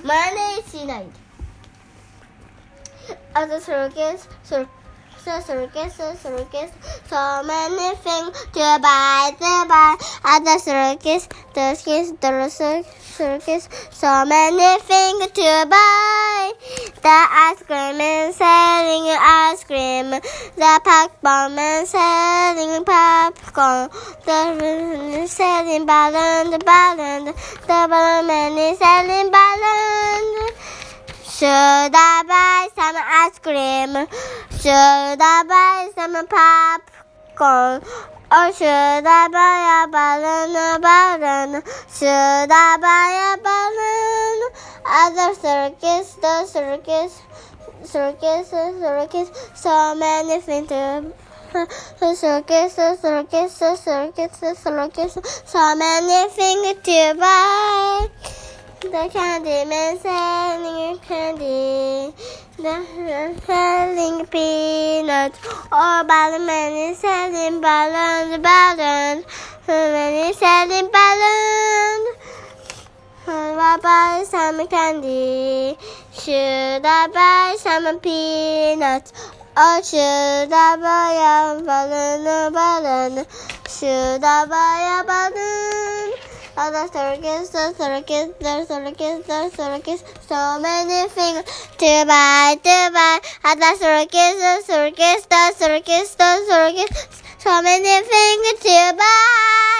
Manageしない。At the circus, so many things to buy. At the circus, so many things to buy. The ice cream man selling ice cream. The popcorn man selling popcorn. The selling balloon. The balloon man is selling balloon. Should I buy some ice cream? Should I buy some popcorn? Or should I buy a balloon? Should I buy a balloon? At the circus, so many things to circus, so many things to buy. The candy man selling candy, the selling peanuts, or balloon man is selling balloons, man is selling balloons. Should I buy some candy? Should I buy some peanuts? Or should I buy a balloon? Should I buy a balloon? The circus, so many things to buy. At the circus, so many things to buy.